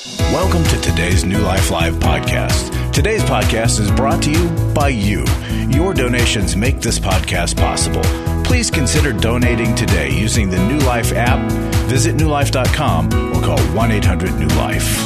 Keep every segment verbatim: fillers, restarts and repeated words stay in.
Welcome to today's New Life Live podcast. Today's podcast is brought to you by you. Your donations make this podcast possible. Please consider donating today using the New Life app. Visit new life dot com or call one eight hundred new life.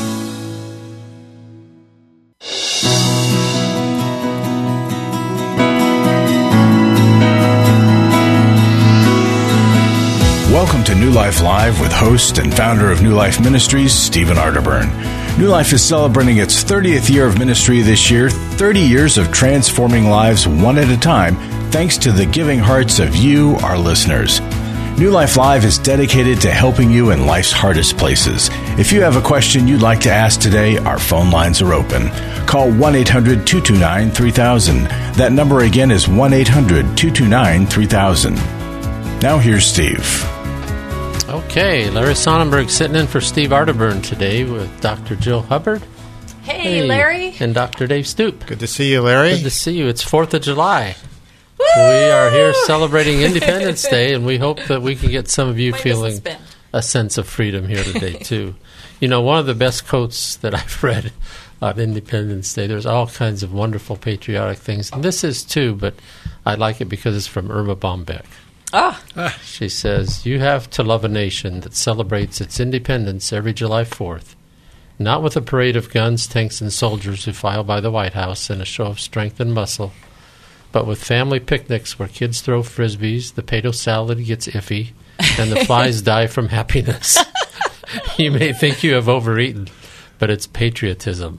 Welcome to New Life Live with host and founder of New Life Ministries, Stephen Arterburn. New Life is celebrating its thirtieth year of ministry this year, thirty years of transforming lives one at a time, thanks to the giving hearts of you, our listeners. New Life Live is dedicated to helping you in life's hardest places. If you have a question you'd like to ask today, our phone lines are open. Call one eight hundred two two nine three thousand. That number again is one eight hundred two two nine three thousand. Now here's Steve. Okay, Larry Sonnenberg sitting in for Steve Arterburn today with Doctor Jill Hubbard. Hey, hey, Larry. And Doctor Dave Stoop. Good to see you, Larry. Good to see you. It's fourth of July. Woo! We are here celebrating Independence Day, and we hope that we can get some of you My feeling business been. a sense of freedom here today, too. You know, one of the best quotes that I've read on Independence Day, there's all kinds of wonderful patriotic things, and this is too, but I like it because it's from Irma Bombeck. Ah. She says, "You have to love a nation that celebrates its independence every July fourth, not with a parade of guns, tanks, and soldiers who file by the White House in a show of strength and muscle, but with family picnics where kids throw frisbees, the potato salad gets iffy, and the flies die from happiness. You may think you have overeaten, but it's patriotism."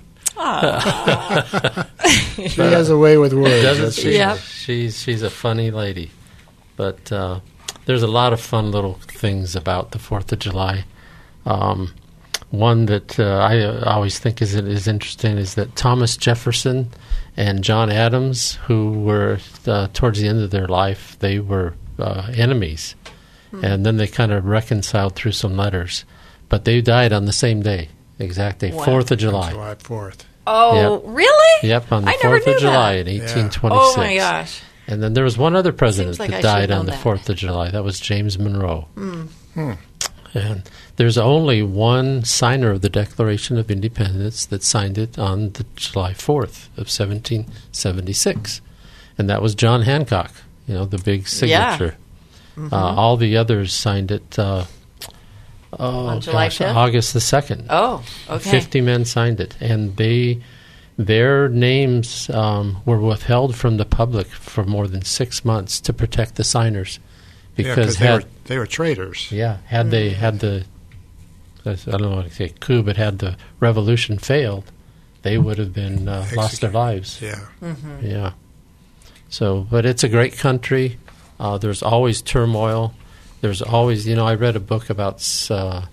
She has a way with words. Doesn't she? Yep. She's, she's a funny lady. But uh, there's a lot of fun little things about the fourth of July. Um, one that uh, I uh, always think is is interesting is that Thomas Jefferson and John Adams, who were uh, towards the end of their life, they were uh, enemies. Hmm. And then they kind of reconciled through some letters. But they died on the same day, exact day, Wow. fourth of July. July fourth. Oh, Yep. really? Yep, on the I never fourth knew of July that. in Yeah. eighteen twenty-six. Oh, my gosh. And then there was one other president Seems like I that should died know on the that. fourth of July. That was James Monroe. Mm. Hmm. And there's only one signer of the Declaration of Independence that signed it on the July fourth of seventeen seventy-six. And that was John Hancock, you know, the big signature. Yeah. Mm-hmm. Uh, all the others signed it uh, oh, On July gosh, fifth? August the second. Oh, okay. fifty men signed it. And they... Their names um, were withheld from the public for more than six months to protect the signers, Yeah, because they had were they were traitors. yeah had they had the I don't know what to say coup, but had the revolution failed, they would have been uh, lost their Executed. lives. Yeah. Mm-hmm. Yeah. So, but it's a great country. Uh, there's always turmoil. There's always, you know, I read a book about uh,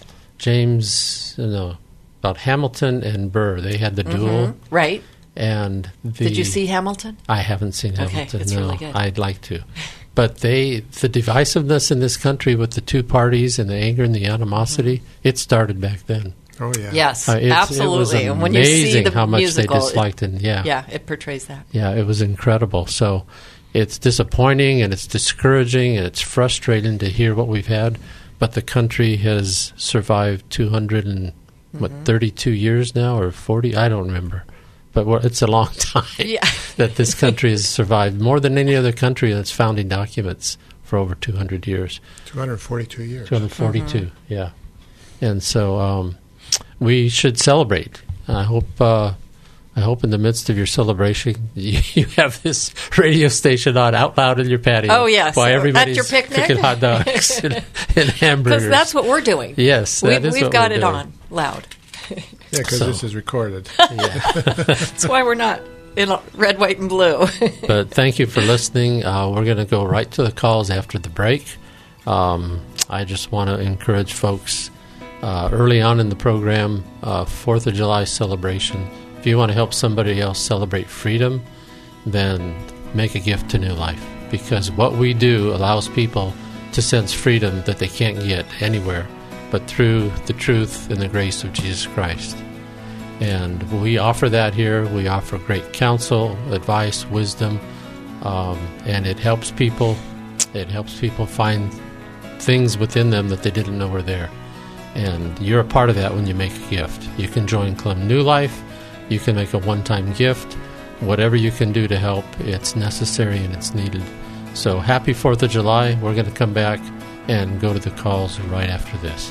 James, no. about Hamilton and Burr. They had the duel. Mm-hmm. Right. And the, Did you see Hamilton? I haven't seen Okay, Hamilton. it's no, really good. I'd like to. But they, the divisiveness in this country with the two parties and the anger and the animosity, Mm-hmm. it started back then. Oh yeah. Yes, Uh, it's- absolutely. It was And when you see amazing the how much musical, they disliked it. Yeah. yeah, it portrays that. Yeah, it was incredible. So it's disappointing and it's discouraging and it's frustrating to hear what we've had. But the country has survived two hundred and what Mm-hmm. thirty-two years now, or forty? I don't remember. But we're, it's a long time Yeah. that this country has survived, more than any other country that's founding documents for over two hundred years. two hundred forty-two years. two hundred forty-two, yeah. And so um, we should celebrate. I hope uh, I hope in the midst of your celebration, you, you have this radio station on out loud in your patio. Oh, yes. While At everybody's your picnic? cooking hot dogs and, and hamburgers. Because that's what we're doing. Yes, that We've, is we've what got we're it doing. on loud. Yeah, because So- this is recorded. Yeah. That's why we're not in red, white, and blue. But thank you for listening. Uh, we're going to go right to the calls after the break. Um, I just want to encourage folks uh, early on in the program, uh, fourth of July celebration. If you want to help somebody else celebrate freedom, then make a gift to New Life, because what we do allows people to sense freedom that they can't get anywhere but through the truth and the grace of Jesus Christ. And we offer that here. We offer great counsel, advice, wisdom, um, and it helps people. It helps people find things within them that they didn't know were there. And you're a part of that when you make a gift. You can join Clem New Life. You can make a one-time gift. Whatever you can do to help, it's necessary and it's needed. So happy fourth of July. We're going to come back and go to the calls right after this.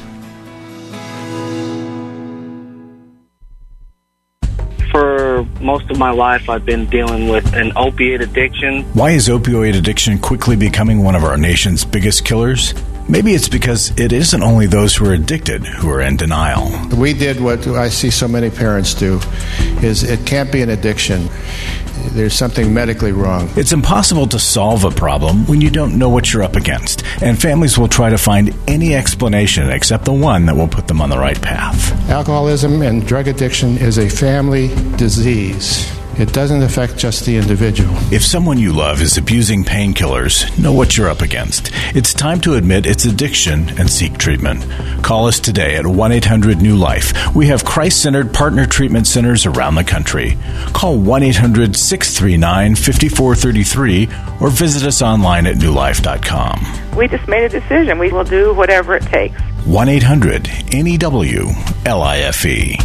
For most of my life, I've been dealing with an opiate addiction. Why is opioid addiction quickly becoming one of our nation's biggest killers? Maybe it's because it isn't only those who are addicted who are in denial. We did what I see so many parents do, is it can't be an addiction. There's something medically wrong. It's impossible to solve a problem when you don't know what you're up against, and families will try to find any explanation except the one that will put them on the right path. Alcoholism and drug addiction is a family disease. It doesn't affect just the individual. If someone you love is abusing painkillers, know what you're up against. It's time to admit it's addiction and seek treatment. Call us today at one eight hundred new life. We have Christ-centered partner treatment centers around the country. Call one eight hundred six three nine five four three three or visit us online at new life dot com. We just made a decision. We will do whatever it takes. one eight hundred N E W L I F E.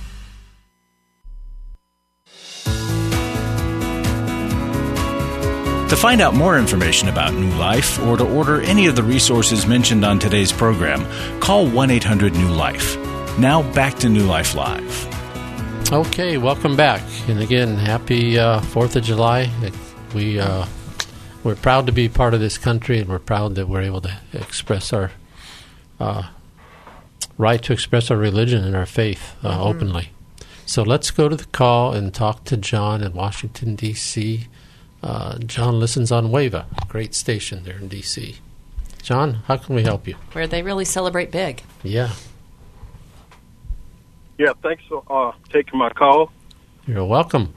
To find out more information about New Life or to order any of the resources mentioned on today's program, call one eight hundred new life. Now back to New Life Live. Okay, welcome back. And again, happy uh, fourth of July. We, uh, we're proud to be part of this country, and we're proud that we're able to express our uh, right to express our religion and our faith uh, mm-hmm. openly. So let's go to the call and talk to John in Washington, D C Uh, John listens on WAVA, great station there in D C. John, how can we help you? Where they really celebrate big. Yeah. Yeah, thanks for uh, taking my call. You're welcome.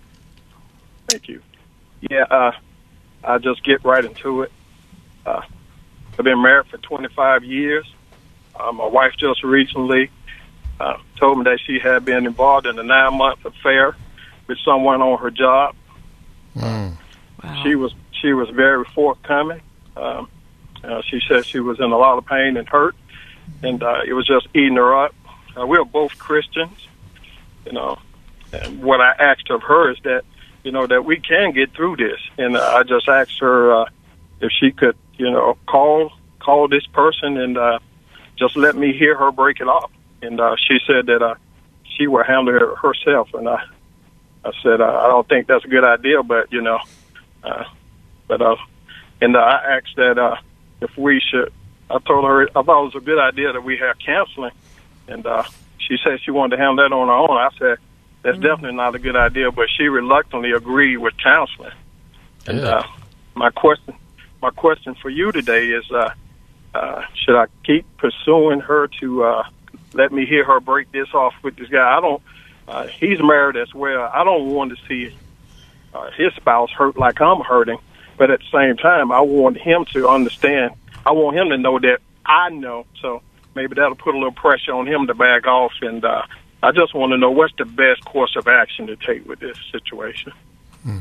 Thank you. Yeah, uh, I'll just get right into it. Uh, I've been married for twenty-five years. Uh, my wife just recently uh, told me that she had been involved in a nine-month affair with someone on her job. Mm. Wow. She was she was very forthcoming. Um, uh, she said she was in a lot of pain and hurt, and uh, it was just eating her up. Uh, we are both Christians, you know, and what I asked of her is that, you know, that we can get through this. And uh, I just asked her uh, if she could, you know, call call this person and uh, just let me hear her break it off. And uh, she said that uh, she will handle it herself, and I. I said, uh, I don't think that's a good idea, but, you know, uh, but, uh, and uh, I asked that uh, if we should, I told her I thought it was a good idea that we have counseling, and uh, she said she wanted to handle that on her own. I said, that's mm-hmm. definitely not a good idea, but she reluctantly agreed with counseling. Yeah. And uh, my question, my question for you today is, uh, uh, should I keep pursuing her to uh, let me hear her break this off with this guy? I don't. Uh, he's married as well. I don't want to see uh, his spouse hurt like I'm hurting, but at the same time, I want him to understand. I want him to know that I know, so maybe that'll put a little pressure on him to back off, and uh, I just want to know what's the best course of action to take with this situation. Hmm.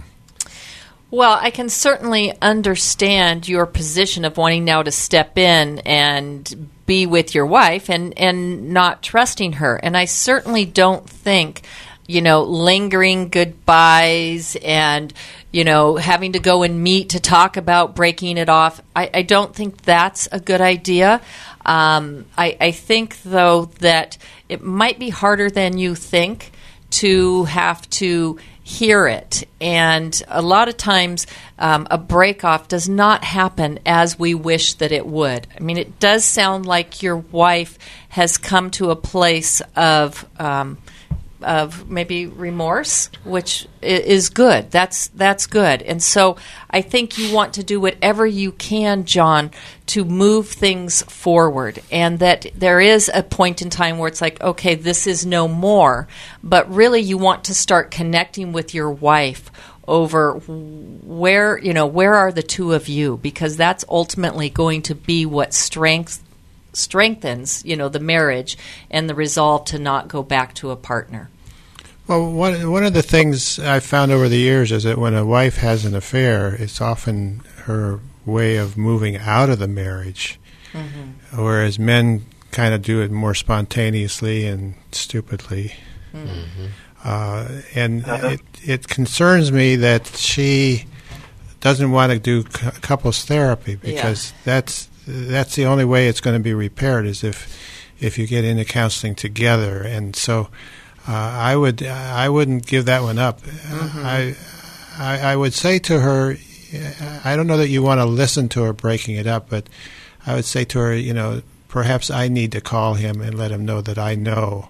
Well, I can certainly understand your position of wanting now to step in and be with your wife and, and not trusting her. And I certainly don't think, you know, lingering goodbyes and, you know, having to go and meet to talk about breaking it off, I, I don't think that's a good idea. Um, I, I think, though, that it might be harder than you think to have to hear it. And a lot of times um, a break-off does not happen as we wish that it would. I mean, it does sound like your wife has come to a place of um, of maybe remorse, which is good. That's that's good. And so I think you want to do whatever you can, John, to move things forward, and that there is a point in time where it's like, okay, this is no more, but really you want to start connecting with your wife over where, you know, where are the two of you, because that's ultimately going to be what strength strengthens, you know, the marriage and the resolve to not go back to a partner. Well, one one of the things I've found over the years is that when a wife has an affair, it's often her way of moving out of the marriage, mm-hmm. whereas men kind of do it more spontaneously and stupidly. Mm-hmm. Uh, and it, it concerns me that she doesn't want to do c- couples therapy because yeah. that's that's the only way it's going to be repaired is if if you get into counseling together. And so uh, I would I wouldn't give that one up. Mm-hmm. I, I I would say to her, I don't know that you want to listen to her breaking it up, but I would say to her, you know, perhaps I need to call him and let him know that I know.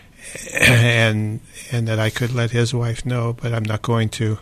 and and that I could let his wife know, but I'm not going to,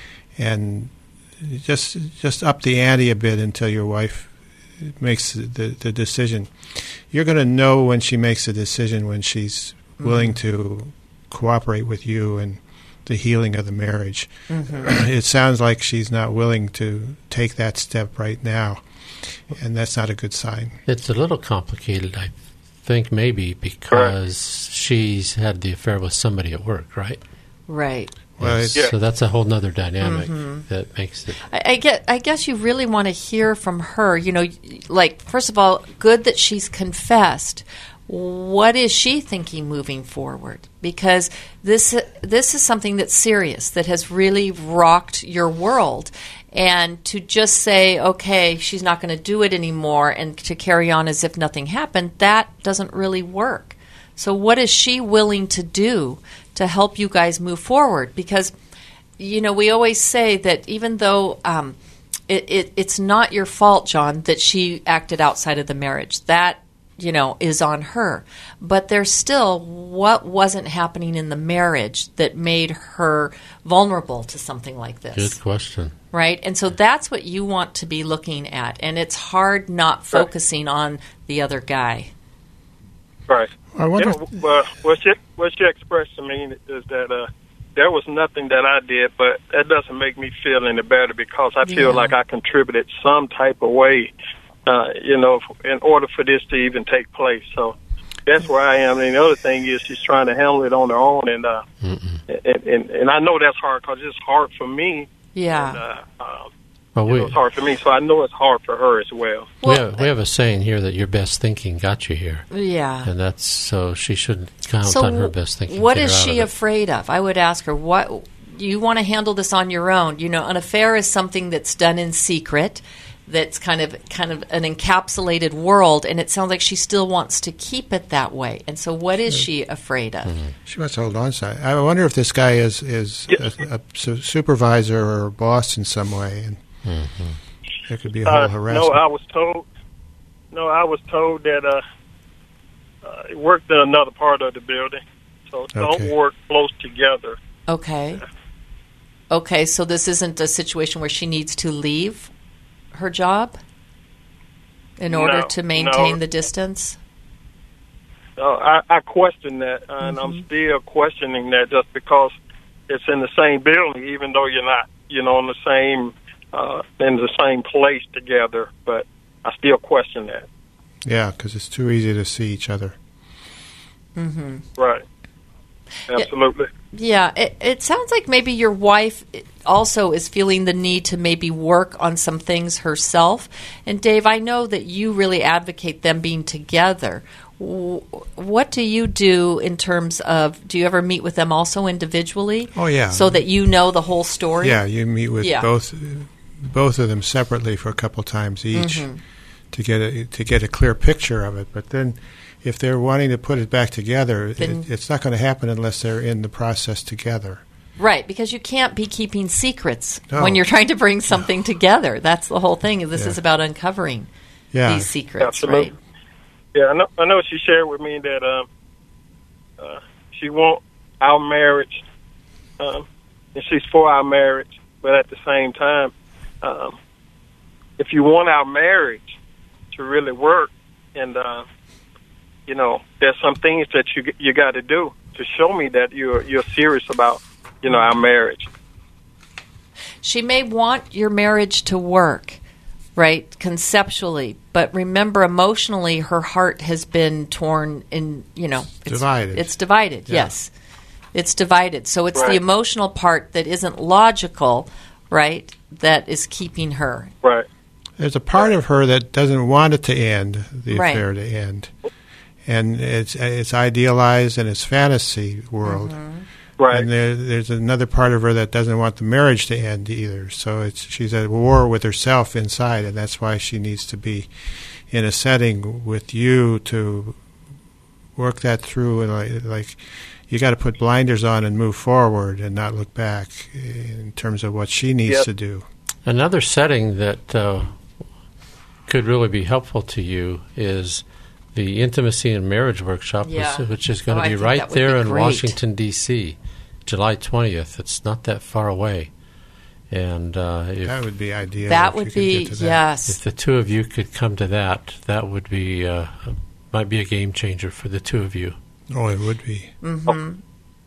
and just just up the ante a bit until your wife makes the, the decision. You're going to know when she makes a decision when she's mm-hmm. willing to cooperate with you and the healing of the marriage. Mm-hmm. It sounds like she's not willing to take that step right now, and that's not a good sign. It's a little complicated, I think, maybe because she's had the affair with somebody at work, right? Right. Well, yes. yeah. So that's a whole other dynamic mm-hmm. that makes it. I, I get. I guess you really want to hear from her. You know, like first of all, good that she's confessed. What is she thinking moving forward? Because this this is something that's serious, that has really rocked your world. And to just say, okay, she's not going to do it anymore, and to carry on as if nothing happened, that doesn't really work. So what is she willing to do to help you guys move forward? Because, you know, we always say that even though um, it, it, it's not your fault, John, that she acted outside of the marriage. That, you know, is on her. But there's still what wasn't happening in the marriage that made her vulnerable to something like this. Good question. Right? And so that's what you want to be looking at. And it's hard not focusing on the other guy. Right. I wonder. Yeah, well, what she, what she expressed to me is that uh, there was nothing that I did, but that doesn't make me feel any better because I feel yeah. like I contributed some type of way, uh, you know, in order for this to even take place. So that's where I am. And the other thing is she's trying to handle it on her own. And uh, and, and, and I know that's hard because it's hard for me. Yeah. And, uh, um, well, we, know, it's hard for me, so I know it's hard for her as well. We have, we have a saying here that your best thinking got you here. Yeah. And that's so she shouldn't count so on her best thinking. What is she of afraid of? I would ask her, what you want to handle this on your own? You know, an affair is something that's done in secret, that's kind of kind of an encapsulated world, and it sounds like she still wants to keep it that way. And so what is she afraid of? Mm-hmm. She wants to hold on to it. I wonder if this guy is, is yes. a, a su- supervisor or a boss in some way. And mm-hmm. There could be a whole uh, harassment. No, I was told. No, I was told that uh, uh, it worked in another part of the building, so okay. don't work close together. Okay. Yeah. Okay, so this isn't a situation where she needs to leave her job in order no, to maintain no. the distance. No, I, I question that, and mm-hmm. I'm still questioning that just because it's in the same building, even though you're not, you know, in the same. Uh, in the same place together, but I still question that. Yeah, because it's too easy to see each other. Mm-hmm. Right. Absolutely. It, yeah, it, it sounds like maybe your wife also is feeling the need to maybe work on some things herself. And Dave, I know that you really advocate them being together. What do you do in terms of, do you ever meet with them also individually? Oh, yeah. So that you know the whole story? Yeah, you meet with yeah. both both of them separately for a couple times each mm-hmm. to get a to get a clear picture of it. But then if they're wanting to put it back together, it, it's not going to happen unless they're in the process together. Right, because you can't be keeping secrets no. when you're trying to bring something no. together. That's the whole thing. This yeah. is about uncovering yeah. these secrets, Absolutely. right? Yeah, I know. I know. She shared with me that um, uh, she wants our marriage, um, and she's for our marriage. But at the same time, um, if you want our marriage to really work, and uh, you know, there's some things that you you got to do to show me that you're you're serious about, you know, our marriage. She may want your marriage to work, right, conceptually, but remember, emotionally, her heart has been torn in, you know, it's divided. It's divided, yeah. yes. It's divided. So it's right. the emotional part that isn't logical, right, that is keeping her. Right. There's a part of her that doesn't want it to end, the right. affair to end. and it's it's idealized and it's fantasy world. Mm-hmm. Right. And there, there's another part of her that doesn't want the marriage to end either. So it's she's at war with herself inside, and that's why she needs to be in a setting with you to work that through. And like, like you got to put blinders on and move forward and not look back in terms of what she needs Yep. to do. Another setting that uh, could really be helpful to you is the Intimacy and Marriage Workshop, Yeah. which, which is going Oh, to I be think right that would there be in great. Washington, D C, July twentieth. It's not that far away. And uh, if, That would be ideal. That if would you could be, get to that. yes. if the two of you could come to that, that would be uh, might be a game changer for the two of you. Oh, it would be. Mm-hmm.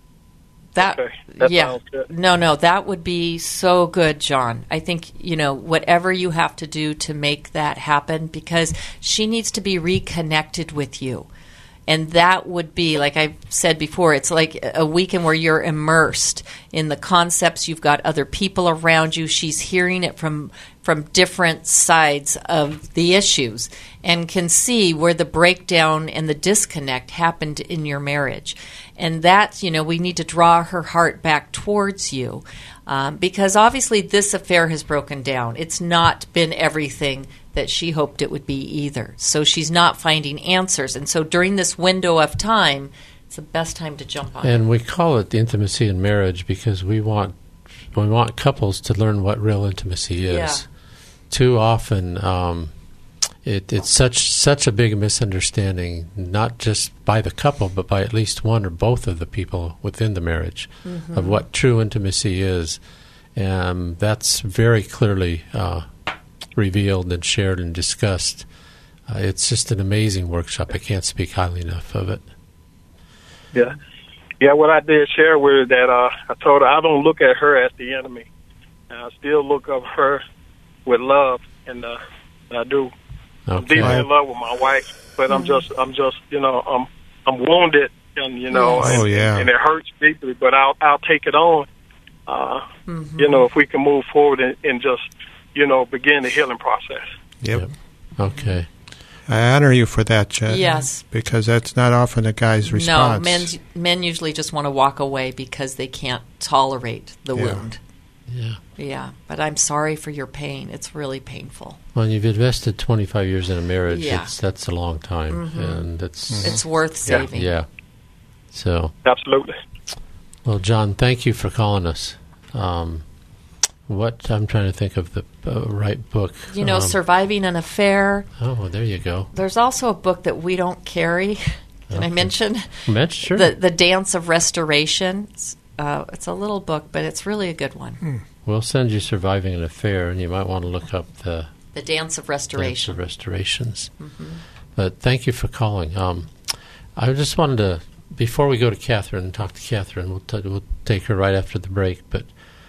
That, Okay. That yeah. sounds good. No, no, that would be so good, John. I think, you know, whatever you have to do to make that happen, because she needs to be reconnected with you. And that would be, like I said before, it's like a weekend where you're immersed in the concepts. You've got other people around you. She's hearing it from from different sides of the issues and can see where the breakdown and the disconnect happened in your marriage. And that's, you know, we need to draw her heart back towards you um, because obviously this affair has broken down. It's not been everything that she hoped it would be either. So she's not finding answers. And so during this window of time, it's the best time to jump on it. And we call it the Intimacy in Marriage because we want we want couples to learn what real intimacy is. Yeah. Too often, um, it, it's such such a big misunderstanding, not just by the couple, but by at least one or both of the people within the marriage, Mm-hmm. of what true intimacy is. And that's very clearly uh, revealed and shared and discussed. Uh, it's just an amazing workshop. I can't speak highly enough of it. Yeah. Yeah, what I did share with her that uh, I told her I don't look at her as the enemy. I still look at her with love, and uh, I do. I'm Okay. deeply in love with my wife, but I'm just, I'm just, you know, I'm, I'm wounded, and you know, Yes. Oh, and, yeah. and it hurts deeply. But I'll, I'll take it on. Uh, Mm-hmm. You know, if we can move forward and, and just, you know, begin the healing process. Yep. Yep. Okay. I honor you for that, Jen. Yes. Because that's not often a guy's response. No, men, men usually just want to walk away because they can't tolerate the Yeah. wound. Yeah. Yeah, but I'm sorry for your pain. It's really painful. When you've invested twenty-five years in a marriage, Yeah. it's, that's a long time, and it's It's worth saving. yeah. So, Absolutely. well, John, thank you for calling us. Um, what I'm trying to think of the uh, right book. You know, Um, Surviving an Affair. oh, well, there you go. There's also a book that we don't carry. Can I Okay. mention? Mitch, sure. The The Dance of Restoration. It's, uh, it's a little book, but it's really a good one. We'll send you Surviving an Affair, and you might want to look up the The Dance of Dance Restoration. of Restorations. But thank you for calling. Um, I just wanted to, before we go to Catherine and talk to Catherine, we'll, t- we'll take her right after the break. But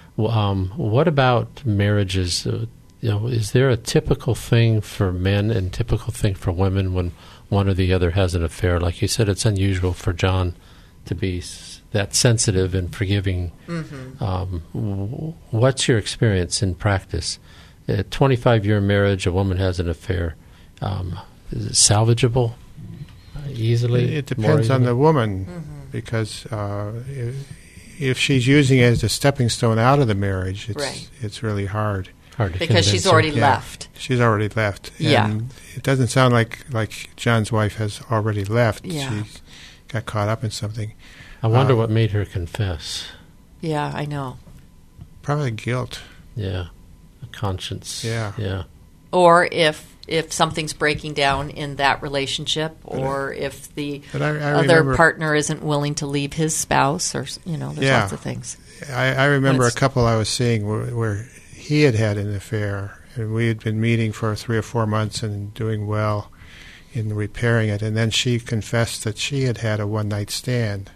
um, what about marriages? Uh, you know, is there a typical thing for men and typical thing for women when one or the other has an affair? Like you said, it's unusual for John to be s- that sensitive and forgiving. Mm-hmm. Um, w- what's your experience in practice? A twenty-five-year marriage, a woman has an affair. Um, is it salvageable uh, easily? It More depends on easily? the woman, Mm-hmm. because uh, if, if she's using it as a stepping stone out of the marriage, it's Right. it's really hard. Hard to Because she's convince her. already Yeah. left. She's already left. Yeah. And it doesn't sound like, like John's wife has already left. Yeah. She got caught up in something. I wonder uh, what made her confess. Yeah, I know. Probably guilt. Yeah, a conscience. Yeah. yeah. Or if if something's breaking down in that relationship, or if the But I, I other remember, partner isn't willing to leave his spouse, or s- you know, there's Yeah. lots of things. I, I remember a When it's- couple I was seeing where, where he had had an affair, and we had been meeting for three or four months and doing well in repairing it. And then she confessed that she had had a one-night stand.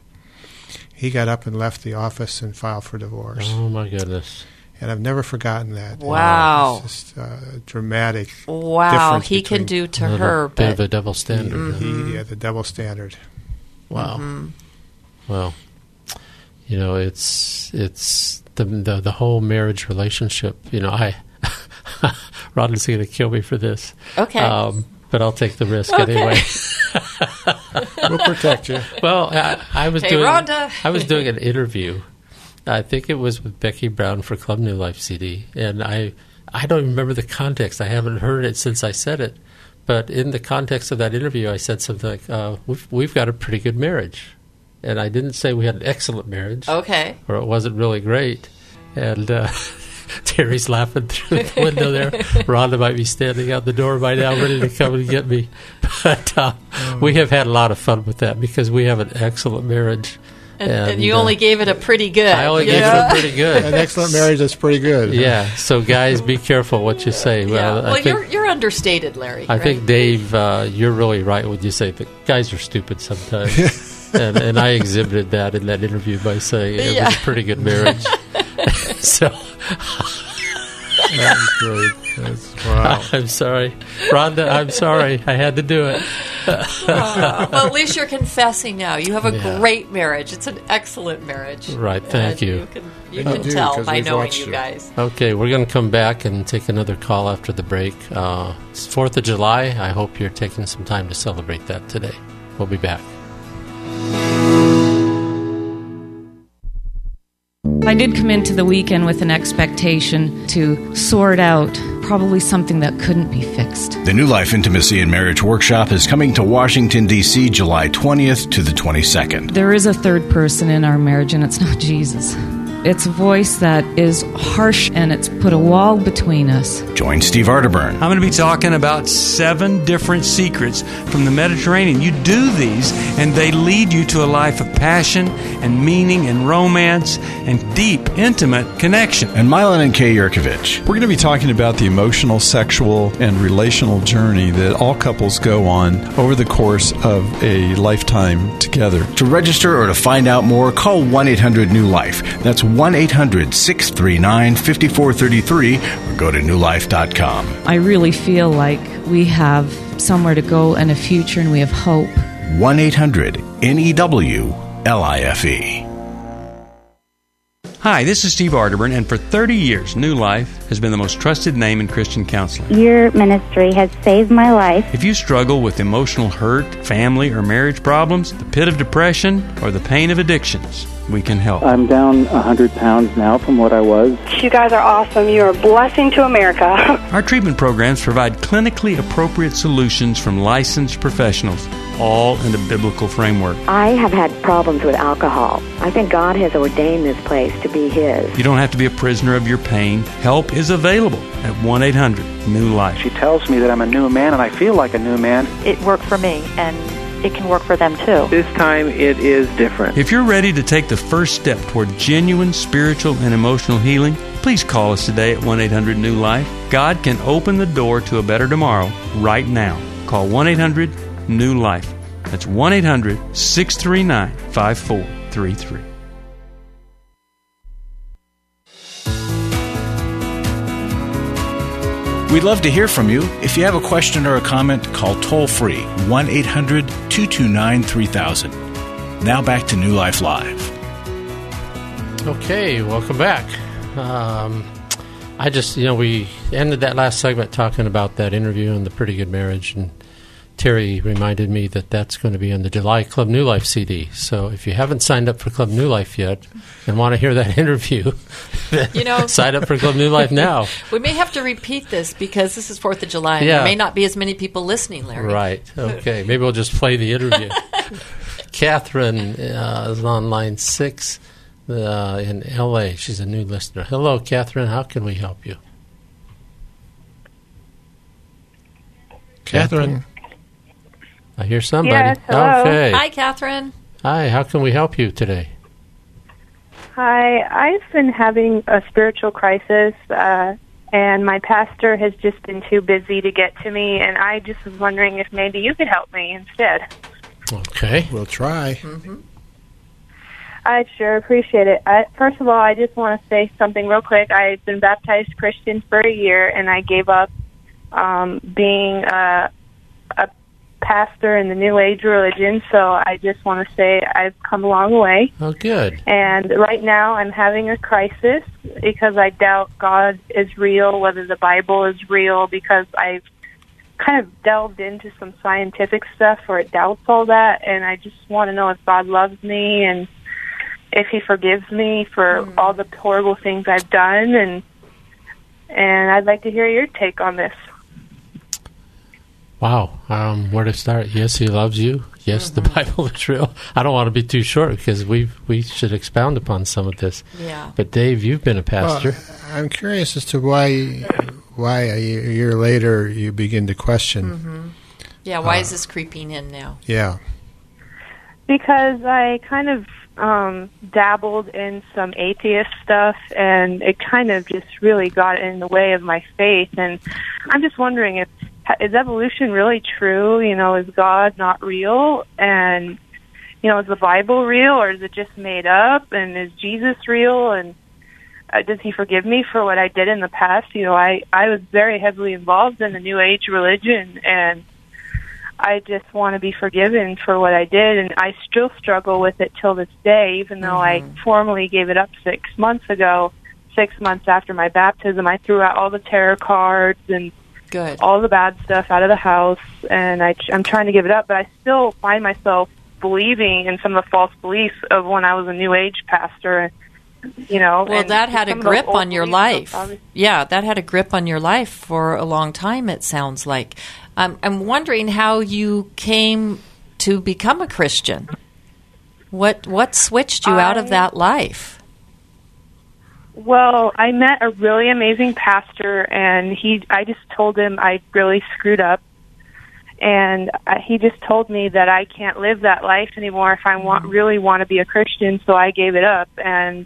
He got up and left the office and filed for divorce. Oh my goodness. And I've never forgotten that. Wow. It's just uh, dramatic. Wow, difference he can between- do A to little her, bit of but a double standard. He, huh? he had the double standard. Wow. Mm-hmm. Well, you know, it's it's the the, the whole marriage relationship. You know, I Rodney's going to kill me for this. okay. Um, but I'll take the risk Okay. anyway. We'll protect you. Well, I, I was Hey, doing Rhonda. I was doing an interview. I think it was with Becky Brown for Club New Life C D, and I I don't remember the context. I haven't heard it since I said it, but in the context of that interview, I said something like, uh, "We've we've got a pretty good marriage," and I didn't say we had an excellent marriage, Okay. or it wasn't really great, and. Uh, Terry's laughing through the window there. Rhonda might be standing out the door by now ready to come and get me. But uh, we have had a lot of fun with that because we have an excellent marriage. And, And, and you uh, only gave it a pretty good. I only you gave know? it a pretty good. An excellent marriage is pretty good. Yeah, so guys, be careful what you say. Yeah. Well, Well, I think, you're you're understated, Larry. I right? think Dave, uh, you're really right when you say that guys are stupid sometimes. and, and I exhibited that in that interview by saying it Yeah. was a pretty good marriage. So... That was great. That's, wow. I'm sorry. Rhonda, I'm sorry. I had to do it. Uh, well, at least you're confessing now. You have a Yeah. gret marriage. It's an excellent marriage. Right, thank And you. You can, you And you can do, tell 'cause by we've knowing watched you you. guys. Okay, we're going to come back and take another call after the break. Uh, it's fourth of July. I hope you're taking some time to celebrate that today. We'll be back. I did come into the weekend with an expectation to sort out probably something that couldn't be fixed. The New Life Intimacy and Marriage Workshop is coming to Washington, D C July twentieth to the twenty-second. There is a third person in our marriage, and it's not Jesus. It's a voice that is harsh, and it's put a wall between us. Join Steve Arterburn. I'm going to be talking about seven different secrets from the Mediterranean. You do these, and they lead you to a life of passion and meaning and romance and deep, intimate connection. And Milan and Kay Yurkovich. We're going to be talking about the emotional, sexual, and relational journey that all couples go on over the course of a lifetime together. To register or to find out more, call one eight hundred new life. That's one eight hundred six three nine five four three three or go to new life dot com. I really feel like we have somewhere to go and a future, and we have hope. one eight hundred N E W L I F E. Hi, this is Steve Arterburn, and for thirty years, New Life has been the most trusted name in Christian counseling. Your ministry has saved my life. If you struggle with emotional hurt, family or marriage problems, the pit of depression, or the pain of addictions, we can help. I'm down one hundred pounds now from what I was. You guys are awesome. You're a blessing to America. Our treatment programs provide clinically appropriate solutions from licensed professionals, all in a biblical framework. I have had problems with alcohol. I think God has ordained this place to be His. You don't have to be a prisoner of your pain. Help is available at one eight hundred new life. She tells me that I'm a new man, and I feel like a new man. It worked for me, and it can work for them too. This time it is different. If you're ready to take the first step toward genuine spiritual and emotional healing, please call us today at one eight hundred new life. God can open the door to a better tomorrow right now. Call one eight hundred new life. That's one eight hundred six three nine five four three three. We'd love to hear from you. If you have a question or a comment, call toll-free one eight hundred two two nine three thousand. Now back to New Life Live. Okay, welcome back. Um, I just, you know, we ended that last segment talking about that interview and the Pretty Good Marriage, and Terry reminded me that that's going to be on the July Club New Life C D. So if you haven't signed up for Club New Life yet and want to hear that interview, you know, sign up for Club New Life now. We may have to repeat this because this is fourth of July, and Yeah. there may not be as many people listening, Larry. Right. Okay. Maybe we'll just play the interview. Catherine uh, is on line six uh, in L A. She's a new listener. Hello, Catherine. How can we help you? Catherine. I hear somebody. Yes, hello. Okay. Hi, Catherine. Hi. How can we help you today? Hi, I've been having a spiritual crisis, uh, and my pastor has just been too busy to get to me, and I just was wondering if maybe you could help me instead. Okay. We'll try. Mm-hmm. I'd sure appreciate it. I, first of all, I just want to say something real quick. I've been baptized Christian for a year, and I gave up um, being a, a pastor in the New Age religion, so I just want to say I've come a long way. Oh, good. And right now I'm having a crisis because I doubt God is real, whether the Bible is real, because I've kind of delved into some scientific stuff where it doubts all that, and I just want to know if God loves me and if He forgives me for mm. all the horrible things I've done, and and I'd like to hear your take on this. Wow, um, where to start? Yes, He loves you. Yes, mm-hmm. the Bible is real. I don't want to be too short because we we should expound upon some of this. Yeah. But Dave, you've been a pastor. Well, I'm curious as to why why a year later you begin to question. Mm-hmm. Yeah, why uh, is this creeping in now? Yeah. Because I kind of um, dabbled in some atheist stuff, and it kind of just really got in the way of my faith. And I'm just wondering if is evolution really true? You know, is God not real? And, you know, is the Bible real, or is it just made up? And is Jesus real? And uh, does He forgive me for what I did in the past? You know, I, I was very heavily involved in the New Age religion, and I just want to be forgiven for what I did. And I still struggle with it till this day, even though mm-hmm. I formally gave it up six months ago. Six months after my baptism, I threw out all the tarot cards and Good. all the bad stuff out of the house, and I, I'm trying to give it up, but I still find myself believing in some of the false beliefs of when I was a New Age pastor, you know. Well, and that had a grip on your life. Yeah, that had a grip on your life for a long time, it sounds like. Um, I'm wondering how you came to become a Christian. What, what switched you I, out of that life? Well, I met a really amazing pastor, and he. I just told him I really screwed up, and I, he just told me that I can't live that life anymore if I want really want to be a Christian. So I gave it up, and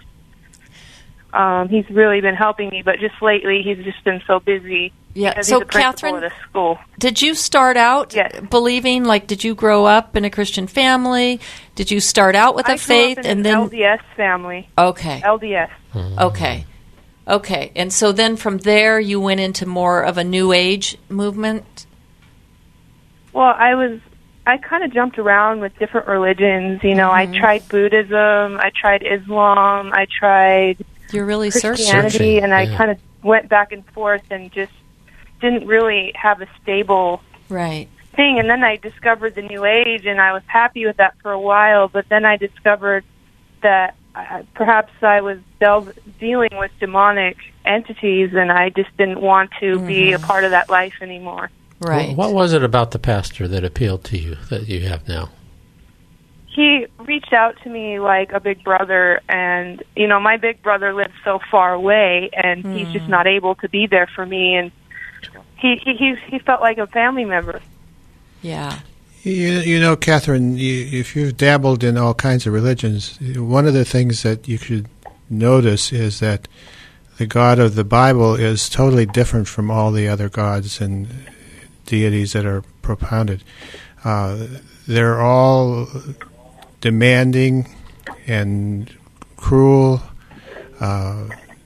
um, he's really been helping me. But just lately, he's just been so busy. Yeah. So, so he's a principal Catherine, at a school. Did you start out yes. believing? Like, did you grow up in a Christian family? Did you start out with I a faith grew up in and an then L D S family? Okay. L D S. Okay. Okay. And so then from there you went into more of a New Age movement? Well, I was, I kind of jumped around with different religions. You know, mm-hmm. I tried Buddhism, I tried Islam, I tried You're really Christianity, searching. and yeah. I kind of went back and forth and just didn't really have a stable right. thing. And then I discovered the New Age, and I was happy with that for a while, but then I discovered that Uh, perhaps I was del- dealing with demonic entities, and I just didn't want to mm-hmm. be a part of that life anymore. Right. What was it about the pastor that appealed to you that you have now? He reached out to me like a big brother, and, you know, my big brother lives so far away, and mm. he's just not able to be there for me, and he he he's, he felt like a family member. Yeah. You, you know, Catherine, you, if you've dabbled in all kinds of religions, one of the things that you should notice is that the God of the Bible is totally different from all the other gods and deities that are propounded. Uh, they're all demanding and cruel uh,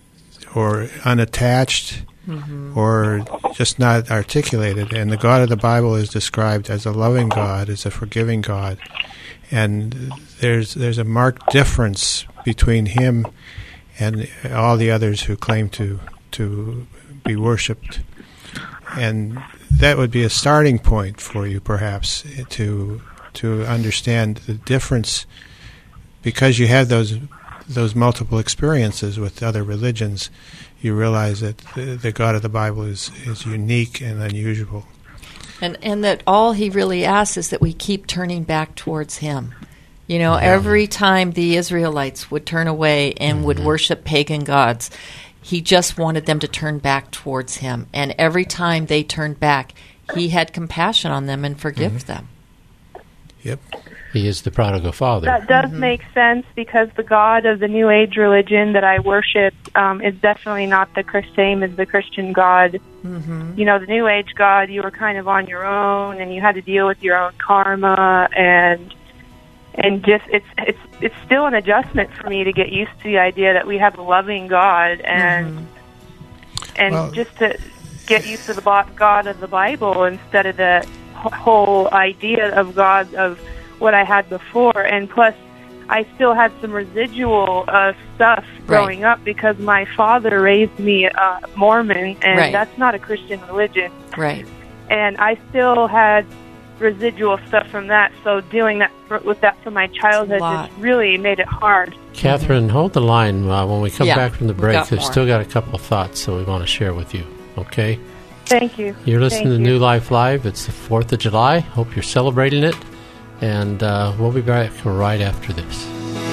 or unattached. Mm-hmm. Or just not articulated. And the God of the Bible is described as a loving God, as a forgiving God. And there's there's a marked difference between Him and all the others who claim to to be worshipped. And that would be a starting point for you, perhaps, to to understand the difference, because you had those those multiple experiences with other religions. You realize that the, the God of the Bible is, is unique and unusual. And and that all He really asks is that we keep turning back towards Him. You know, yeah. every time the Israelites would turn away and mm-hmm. would worship pagan gods, He just wanted them to turn back towards Him. And every time they turned back, He had compassion on them and forgave mm-hmm. them. Yep. He is the prodigal father. That does mm-hmm. make sense, because the God of the New Age religion that I worship um, is definitely not the same as the Christian God. Mm-hmm. You know, the New Age God, you were kind of on your own, and you had to deal with your own karma, and and just it's it's it's still an adjustment for me to get used to the idea that we have a loving God, and mm-hmm. and well, just to get used to the God of the Bible instead of the whole idea of God of what I had before. And plus, I still had some residual uh, stuff growing right. up, because my father raised me uh, Mormon, and right. that's not a Christian religion. Right. and I still had residual stuff from that. So dealing that for, with that from my childhood just really made it hard. Catherine, hold the line. Uh, when we come Yeah, back from the we've break, got we've more. still got a couple of thoughts that we want to share with you. Okay? Thank you. You're listening Thank to you. New Life Live. It's the fourth of July. Hope you're celebrating it. And uh, we'll be back right after this.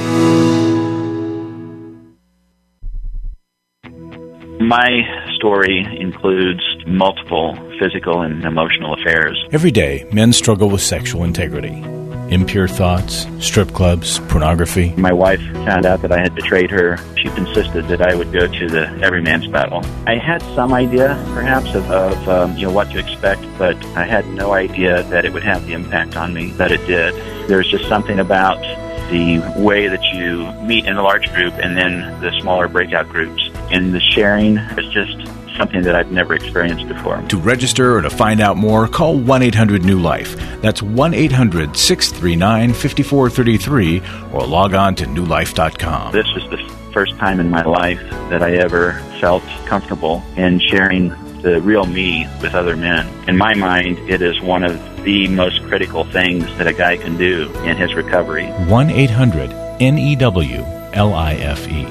My story includes multiple physical and emotional affairs. Every day, men struggle with sexual integrity. Impure thoughts, strip clubs, pornography. My wife found out that I had betrayed her. She insisted that I would go to the every man's battle. I had some idea, perhaps, of, of um, you know what to expect, but I had no idea that it would have the impact on me that it did. There's just something about the way that you meet in a large group and then the smaller breakout groups. And the sharing is just something that I've never experienced before. To register or to find out more, call one eight hundred new life. That's one eight hundred six three nine five four three three or log on to new life dot com. This was the first time in my life that I ever felt comfortable in sharing the real me with other men. In my mind, it is one of the most critical things that a guy can do in his recovery. one eight hundred N E W L I F E.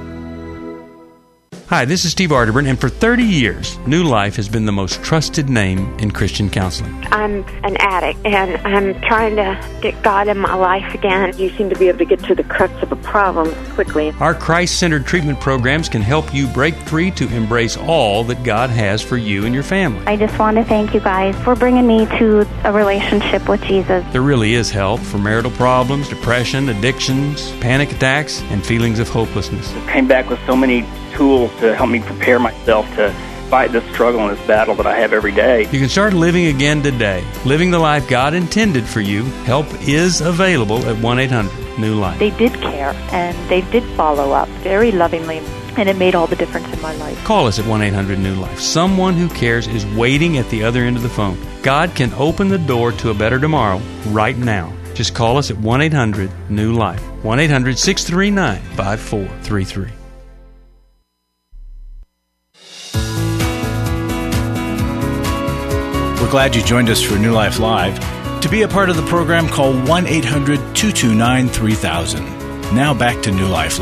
Hi, this is Steve Arterburn, and for thirty years, New Life has been the most trusted name in Christian counseling. I'm an addict, and I'm trying to get God in my life again. You seem to be able to get to the crux of a problem quickly. Our Christ-centered treatment programs can help you break free to embrace all that God has for you and your family. I just want to thank you guys for bringing me to a relationship with Jesus. There really is help for marital problems, depression, addictions, panic attacks, and feelings of hopelessness. Came back with so many tools to help me prepare myself to fight this struggle and this battle that I have every day. You can start living again today, living the life God intended for you. Help is available at one eight hundred new life. They did care, and they did follow up very lovingly, and it made all the difference in my life. Call us at one eight hundred new life. Someone who cares is waiting at the other end of the phone. God can open the door to a better tomorrow right now. Just call us at one eight hundred new life. one eight hundred six three nine five four three three. We're glad you joined us for New Life Live. To be a part of the program, call one eight hundred two two nine three thousand. Now back to New Life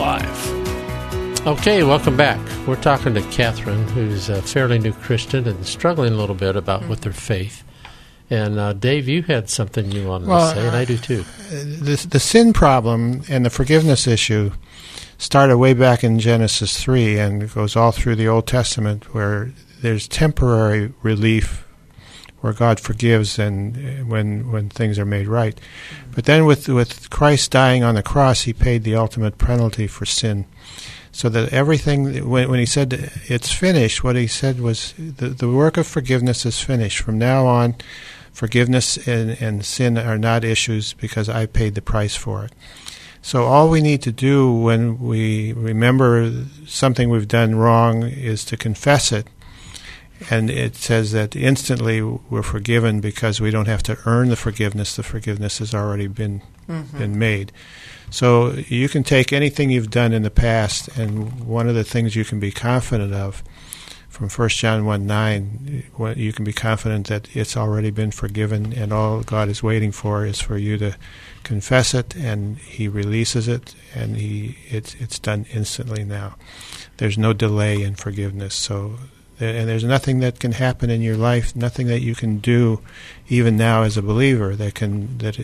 Live. Okay, welcome back. We're talking to Catherine, who's a fairly new Christian and struggling a little bit about with her faith. And uh, Dave, you had something you wanted well, to say, and I do too. The, the sin problem and the forgiveness issue started way back in Genesis three and goes all through the Old Testament, where there's temporary relief where God forgives and when when things are made right. But then with with Christ dying on the cross, he paid the ultimate penalty for sin. So that everything, when, when he said it's finished, what he said was the, the work of forgiveness is finished. From now on, forgiveness and, and sin are not issues because I paid the price for it. So all we need to do when we remember something we've done wrong is to confess it. And it says that instantly we're forgiven because we don't have to earn the forgiveness. The forgiveness has already been mm-hmm. been made. So you can take anything you've done in the past, and one of the things you can be confident of from First John one nine, you can be confident that it's already been forgiven, and all God is waiting for is for you to confess it, and he releases it, and he it's it's done instantly now. There's no delay in forgiveness. So and there's nothing that can happen in your life, nothing that you can do even now as a believer that can that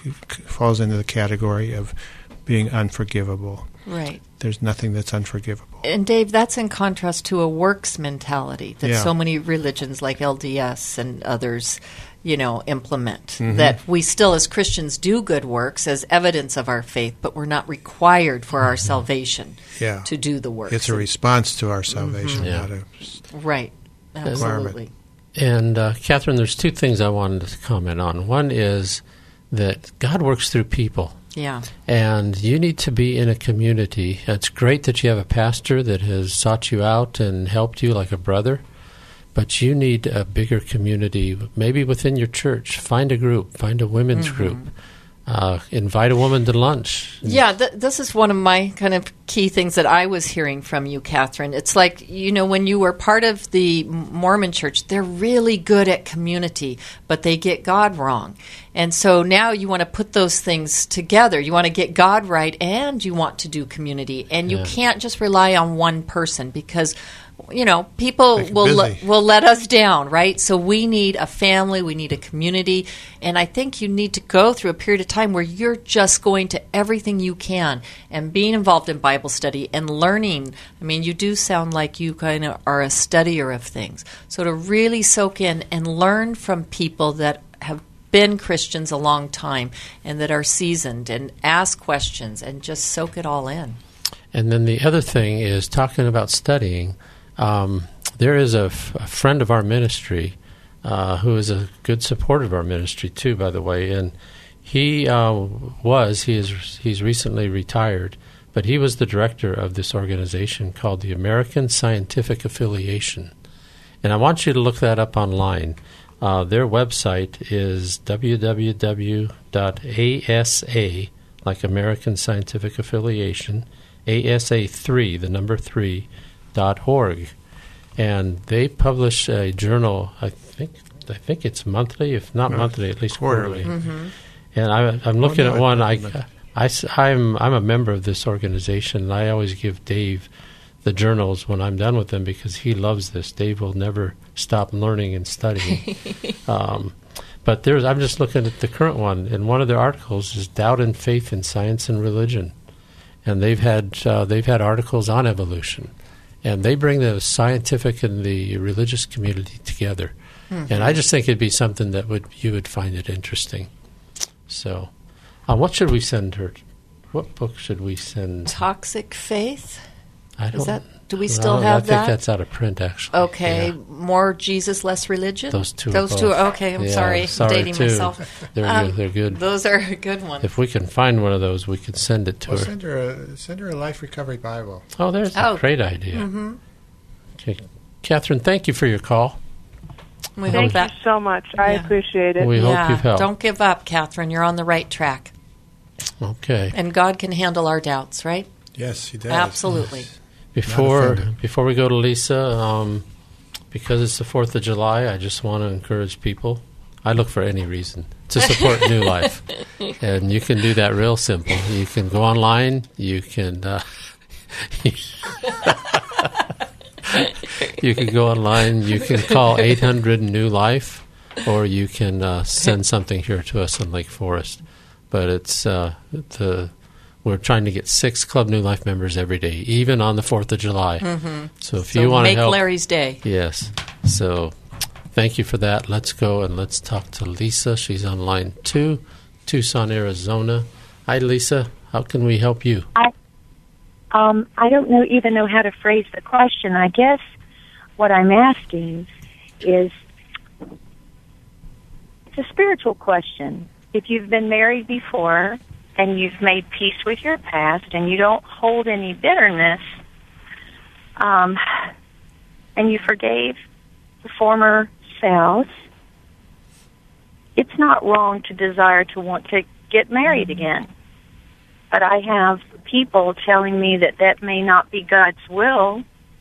falls into the category of being unforgivable. Right. There's nothing that's unforgivable. And Dave, that's in contrast to a works mentality that Yeah. so many religions like L D S and others, you know, implement. Mhm. That we still as Christians do good works as evidence of our faith, but we're not required for our salvation Yeah. to do the works. It's a response to our salvation, Mhm. not a Right. Absolutely. And uh, Catherine, there's two things I wanted to comment on. One is that God works through people. Yeah. And you need to be in a community. It's great that you have a pastor that has sought you out and helped you like a brother, but you need a bigger community, maybe within your church. Find a group. Find a women's Mhm. group. Uh, invite a woman to lunch. Yeah, th- this is one of my kind of key things that I was hearing from you, Catherine. It's like, you know, when you were part of the Mormon church, they're really good at community, but they get God wrong. And so now you want to put those things together. You want to get God right, and you want to do community. And you Yeah. can't just rely on one person, because you know, people Make it will le- busy. will let us down, right? So we need a family, we need a community, and I think you need to go through a period of time where you're just going to everything you can and being involved in Bible study and learning. I mean, you do sound like you kind of are a studier of things. So to really soak in and learn from people that have been Christians a long time and that are seasoned, and ask questions and just soak it all in. And then the other thing is talking about studying. Um, there is a, f- a friend of our ministry uh, who is a good supporter of our ministry too, by the way, and he uh, was he is he's recently retired, but he was the director of this organization called the American Scientific Affiliation, and I want you to look that up online. Uh, their website is w w w dot a s a, like American Scientific Affiliation, A S A three, the number three, dot org, and they publish a journal. I think I think it's monthly, if not No, monthly, at least quarterly. quarterly. Mm-hmm. And I, I'm looking Oh, no, at one. I- I, I, am I'm a member of this organization, and I always give Dave the journals when I'm done with them because he loves this. Dave will never stop learning and studying. um, but there's I'm just looking at the current one, and one of their articles is Doubt and Faith in Science and Religion, and they've had uh, they've had articles on evolution. And they bring the scientific and the religious community together. Mm-hmm. And I just think it'd be something that would you would find it interesting. So, uh, what should we send her? What book should we send? Toxic Faith? I don't. Is that, do we no, still I have think that? that's out of print, actually. Okay, Yeah. More Jesus, less religion? Those two. Those are two. both. Okay, I'm Yeah, sorry. sorry I'm dating too. myself. They're Um, good. They're good. Those are good ones. If we can find one of those, we could send it to Well, her. send her a send her a Life Recovery Bible. Oh, there's Oh. a great idea. Mm-hmm. Okay, Catherine, thank you for your call. We Thank hope that. you so much. I Yeah. appreciate it. We yeah, hope you've helped. Don't give up, Catherine. You're on the right track. Okay. And God can handle our doubts, right? Yes, he does. Absolutely. Before offended. before we go to Lisa, um, because it's the Fourth of July, I just want to encourage people. I look for any reason to support New Life, and you can do that real simple. You can go online. You can uh, you can go online. You can call eight hundred New Life, or you can uh, send something here to us in Lake Forest. But it's uh, the we're trying to get six Club New Life members every day, even on the Fourth of July. Mm-hmm. So if So you want to make help, Larry's day. yes. So thank you for that. Let's go and let's talk to Lisa. She's on line two, Tucson, Arizona. Hi, Lisa. How can we help you? I, um, I don't know even know how to phrase the question. I guess what I'm asking is it's a spiritual question. If you've been married before and you've made peace with your past and you don't hold any bitterness, um, and you forgave the former spouse, it's not wrong to desire to want to get married again. But I have people telling me that that may not be God's will.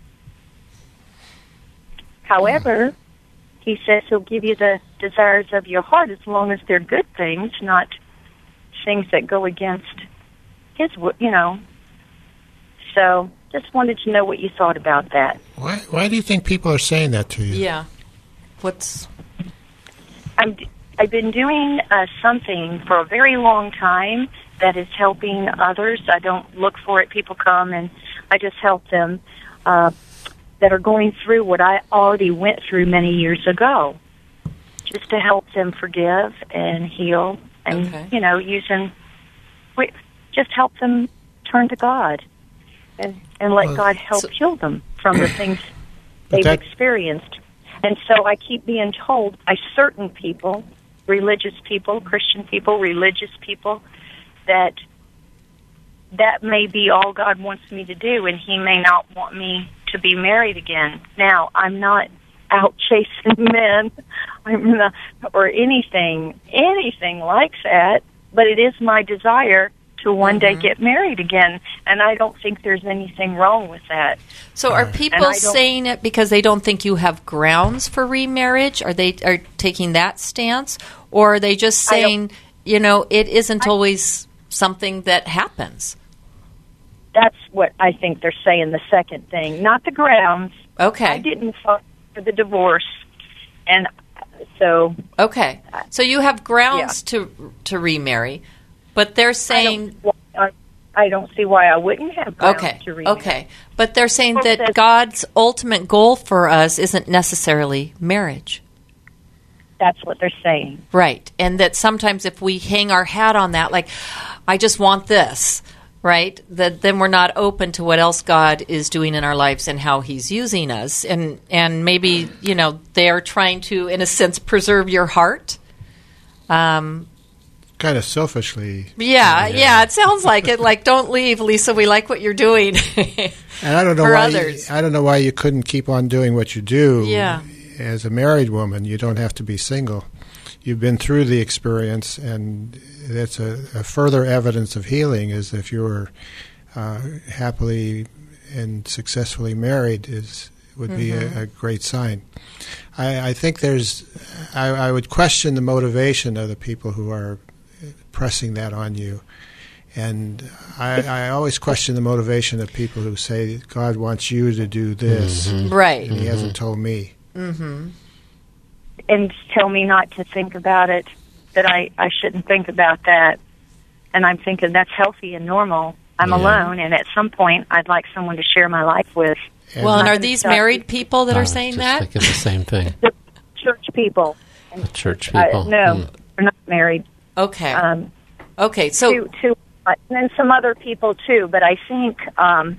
However, he says he'll give you the desires of your heart as long as they're good things, not things that go against his, you know. So just wanted to know what you thought about that. Why Why do you think people are saying that to you? Yeah. What's... I'm, I've been doing uh, something for a very long time that is helping others. I don't look for it. People come and I just help them uh, that are going through what I already went through many years ago, just to help them forgive and heal and, Okay. you know, using, wait, just help them turn to God and, and let Well, God help so- heal them from the things But they've that- experienced. And so I keep being told by certain people, religious people, Christian people, religious people, that that may be all God wants me to do, and he may not want me to be married again. Now, I'm not out chasing men I'm not, or anything, anything like that, but it is my desire to one day get married again. And I don't think there's anything wrong with that. So are people saying it because they don't think you have grounds for remarriage? Are they are taking that stance? Or are they just saying, you know, it isn't always something that happens? That's what I think they're saying, the second thing. Not the grounds. Okay. I didn't file for the divorce. And so... Okay. So you have grounds yeah. to to remarry, but they're saying... I don't, I don't see why I wouldn't have grounds okay. to remarry. Okay. But they're saying that God's ultimate goal for us isn't necessarily marriage. That's what they're saying. Right. And that sometimes if we hang our hat on that, like, I just want this, right, that then we're not open to what else God is doing in our lives and how he's using us. And, and maybe, you know, they're trying to, in a sense, preserve your heart. Um, kind of selfishly. Yeah, yeah, yeah, it sounds like it. Like, don't leave, Lisa. We like what you're doing. And I don't know for why others. You, I don't know why you couldn't keep on doing what you do. Yeah. As a married woman, you don't have to be single. You've been through the experience, and that's a, a further evidence of healing. Is if you're uh, happily and successfully married, is would mm-hmm. be a, a great sign. I, I think there's. I, I would question the motivation of the people who are pressing that on you, and I, I always question the motivation of people who say God wants you to do this, mm-hmm. right? And He mm-hmm. hasn't told me. Mm-hmm. And tell me not to think about it, that I, I shouldn't think about that. And I'm thinking that's healthy and normal. I'm yeah. alone, and at some point I'd like someone to share my life with. And well, and are these married people that I are saying just that? Thinking the same thing. The church people. The church people? Uh, no, mm. they're not married. Okay. Um, okay, so... Two, two, and then some other people, too, but I think... Um,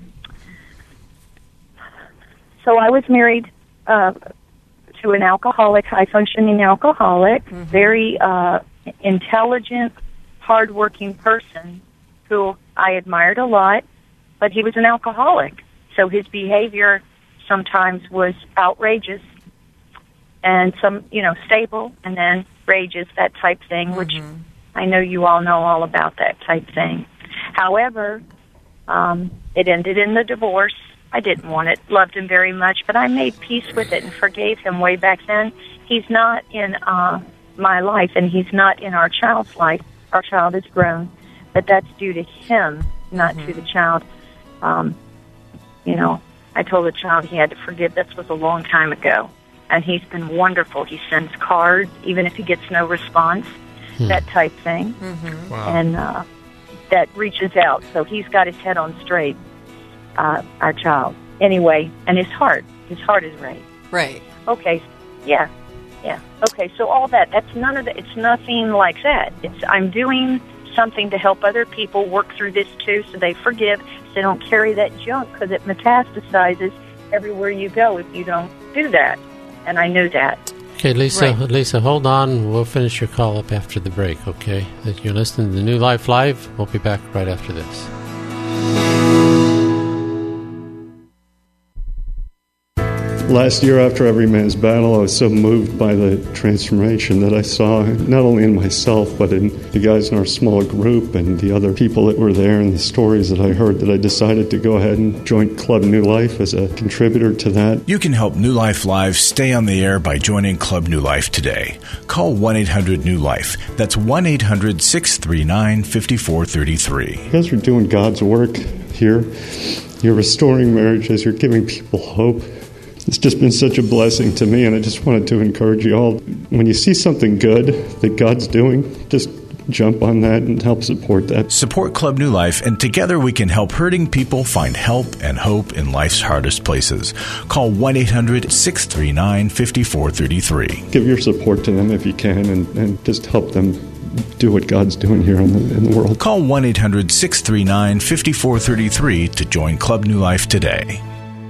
so I was married... Uh, to an alcoholic, high-functioning alcoholic, mm-hmm. very uh, intelligent, hard-working person who I admired a lot, but he was an alcoholic. So his behavior sometimes was outrageous and some, you know, stable and then rages, that type thing, mm-hmm. which I know you all know all about that type thing. However, um, it ended in the divorce. I didn't want it, loved him very much, but I made peace with it and forgave him way back then. He's not in uh, my life, and he's not in our child's life. Our child is grown, but that's due to him, not mm-hmm. to the child. Um, you know, I told the child he had to forgive. This was a long time ago, and he's been wonderful. He sends cards, even if he gets no response, hmm. that type thing, mm-hmm. wow. and uh, that reaches out. So he's got his head on straight. Uh, our child. Anyway, and his heart. His heart is right. Right. Okay. Yeah. Yeah. Okay, so all that, that's none of the, it's nothing like that. It's, I'm doing something to help other people work through this too, so they forgive, so they don't carry that junk, because it metastasizes everywhere you go if you don't do that. And I knew that. Okay, Lisa, right. Lisa, hold on. We'll finish your call up after the break, okay? You're listening to the New Life Live. We'll be back right after this. Last year, after Every Man's Battle, I was so moved by the transformation that I saw, not only in myself, but in the guys in our small group and the other people that were there and the stories that I heard, that I decided to go ahead and join Club New Life as a contributor to that. You can help New Life Live stay on the air by joining Club New Life today. Call one eight hundred new life. That's one eight hundred six three nine five four three three. You guys are doing God's work here. You're restoring marriages. You're giving people hope. It's just been such a blessing to me, and I just wanted to encourage you all. When you see something good that God's doing, just jump on that and help support that. Support Club New Life, and together we can help hurting people find help and hope in life's hardest places. Call one eight hundred six three nine five four three three. Give your support to them if you can, and, and just help them do what God's doing here in the, in the world. Call one eight hundred six three nine five four three three to join Club New Life today.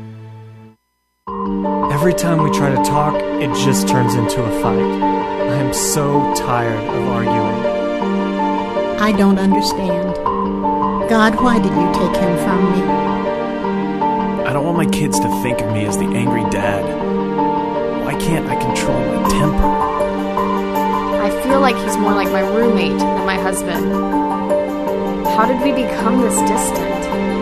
Every time we try to talk, it just turns into a fight. I am so tired of arguing. I don't understand. God, why did you take him from me? I don't want my kids to think of me as the angry dad. Why can't I control my temper? I feel like he's more like my roommate than my husband. How did we become this distant?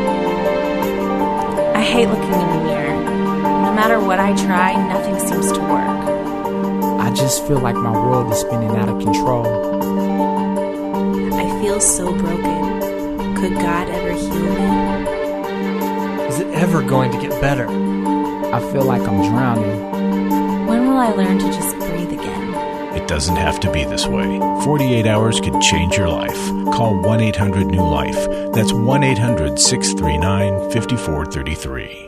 I hate looking in the mirror. No matter what I try, nothing seems to work. I just feel like my world is spinning out of control. I feel so broken. Could God ever heal me? Is it ever going to get better? I feel like I'm drowning. When will I learn to just breathe again? It doesn't have to be this way. forty-eight hours could change your life. Call one eight hundred new life. That's one eight hundred six three nine five four three three.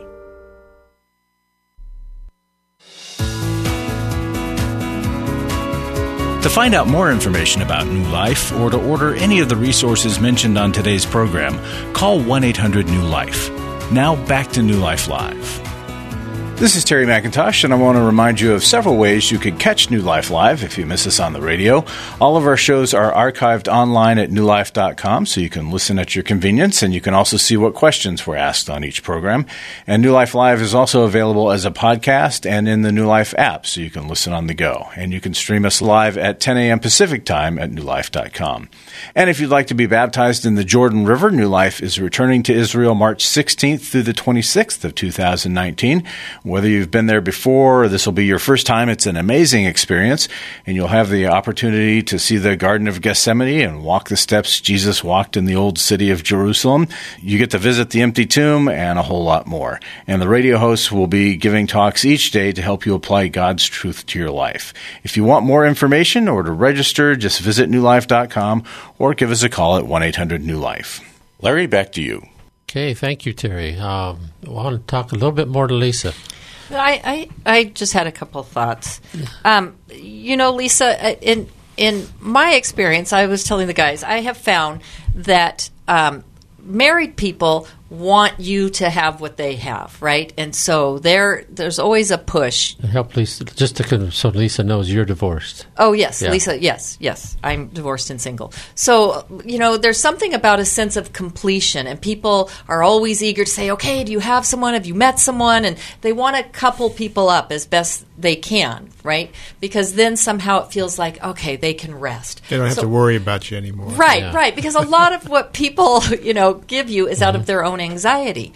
To find out more information about New Life or to order any of the resources mentioned on today's program, call one eight hundred new life. Now back to New Life Live. This is Terry McIntosh, and I want to remind you of several ways you can catch New Life Live if you miss us on the radio. All of our shows are archived online at new life dot com, so you can listen at your convenience, and you can also see what questions were asked on each program. And New Life Live is also available as a podcast and in the New Life app, so you can listen on the go. And you can stream us live at ten a.m. Pacific Time at new life dot com. And if you'd like to be baptized in the Jordan River, New Life is returning to Israel March sixteenth through the twenty-sixth of two thousand nineteen. Whether you've been there before or this will be your first time, it's an amazing experience, and you'll have the opportunity to see the Garden of Gethsemane and walk the steps Jesus walked in the old city of Jerusalem. You get to visit the empty tomb and a whole lot more. And the radio hosts will be giving talks each day to help you apply God's truth to your life. If you want more information or to register, just visit new life dot com or give us a call at one eight hundred new life. Larry, back to you. Okay, thank you, Terry. Um, I want to talk a little bit more to Lisa. I, I, I just had a couple of thoughts. Um, you know, Lisa, in in my experience, I was telling the guys, I have found that um, married people want you to have what they have, right? And so there, there's always a push. And help Lisa, just to, so Lisa knows you're divorced. Oh, yes, Yeah. Lisa, yes, yes. I'm divorced and single. So, you know, there's something about a sense of completion, and people are always eager to say, okay, do you have someone? Have you met someone? And they want to couple people up as best they can, right? Because then somehow it feels like, okay, they can rest. They don't have So- to worry about you anymore. Right, Yeah. right. Because a lot of what people, you know, give you is out of their own anxiety.